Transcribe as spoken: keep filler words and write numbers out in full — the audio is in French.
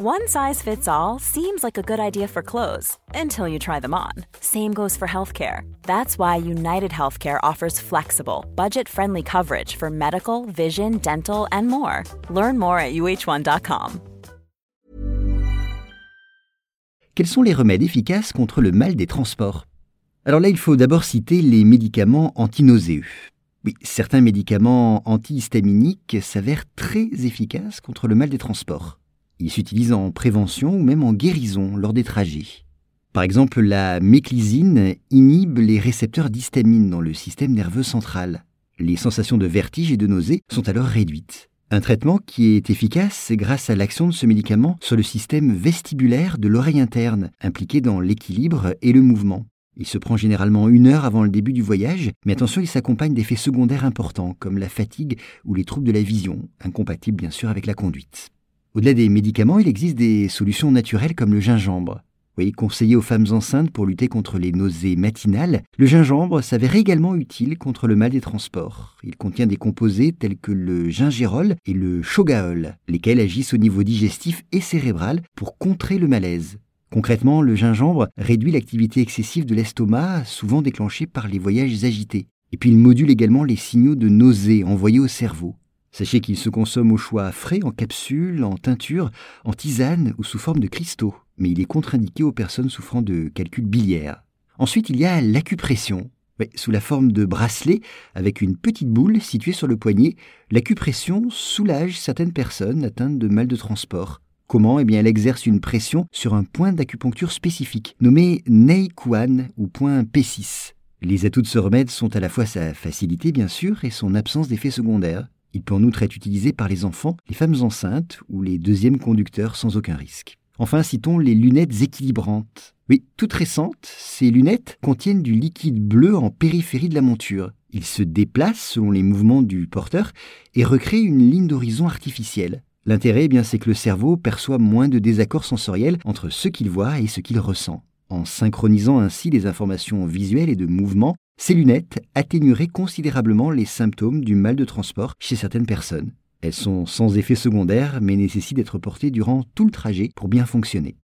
One size fits all seems like a good idea for clothes until you try them on. Same goes for healthcare. That's why United Healthcare offers flexible, budget-friendly coverage for medical, vision, dental, and more. Learn more at U H one dot com. Quels sont les remèdes efficaces contre le mal des transports ? Alors là, il faut d'abord citer les médicaments antinauséeux. Oui, certains médicaments antihistaminiques s'avèrent très efficaces contre le mal des transports. Ils s'utilisent en prévention ou même en guérison lors des trajets. Par exemple, la méclizine inhibe les récepteurs d'histamine dans le système nerveux central. Les sensations de vertige et de nausée sont alors réduites. Un traitement qui est efficace, c'est grâce à l'action de ce médicament sur le système vestibulaire de l'oreille interne, impliqué dans l'équilibre et le mouvement. Il se prend généralement une heure avant le début du voyage, mais attention, il s'accompagne d'effets secondaires importants, comme la fatigue ou les troubles de la vision, incompatibles bien sûr avec la conduite. Au-delà des médicaments, il existe des solutions naturelles comme le gingembre. Oui, conseillé aux femmes enceintes pour lutter contre les nausées matinales, le gingembre s'avère également utile contre le mal des transports. Il contient des composés tels que le gingérol et le shogaol, lesquels agissent au niveau digestif et cérébral pour contrer le malaise. Concrètement, le gingembre réduit l'activité excessive de l'estomac, souvent déclenchée par les voyages agités. Et puis il module également les signaux de nausée envoyés au cerveau. Sachez qu'il se consomme au choix frais, en capsule, en teinture, en tisane ou sous forme de cristaux. Mais il est contre-indiqué aux personnes souffrant de calcul biliaire. Ensuite, il y a l'acupression. Oui, sous la forme de bracelet, avec une petite boule située sur le poignet, l'acupression soulage certaines personnes atteintes de mal de transport. Comment ? Eh bien, elle exerce une pression sur un point d'acupuncture spécifique, nommé Neikuan ou point P six. Les atouts de ce remède sont à la fois sa facilité, bien sûr, et son absence d'effets secondaires. Il peut en outre être utilisé par les enfants, les femmes enceintes ou les deuxièmes conducteurs sans aucun risque. Enfin, citons les lunettes équilibrantes. Oui, toutes récentes, ces lunettes contiennent du liquide bleu en périphérie de la monture. Il se déplace selon les mouvements du porteur et recrée une ligne d'horizon artificielle. L'intérêt, eh bien, c'est que le cerveau perçoit moins de désaccords sensoriels entre ce qu'il voit et ce qu'il ressent. En synchronisant ainsi les informations visuelles et de mouvement, ces lunettes atténueraient considérablement les symptômes du mal de transport chez certaines personnes. Elles sont sans effet secondaire, mais nécessitent d'être portées durant tout le trajet pour bien fonctionner.